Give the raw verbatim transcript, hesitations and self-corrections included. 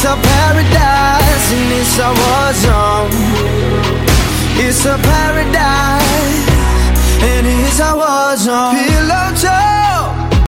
It's a paradise and it's a war zone. It's a paradise and it's a war zone. Pillow talk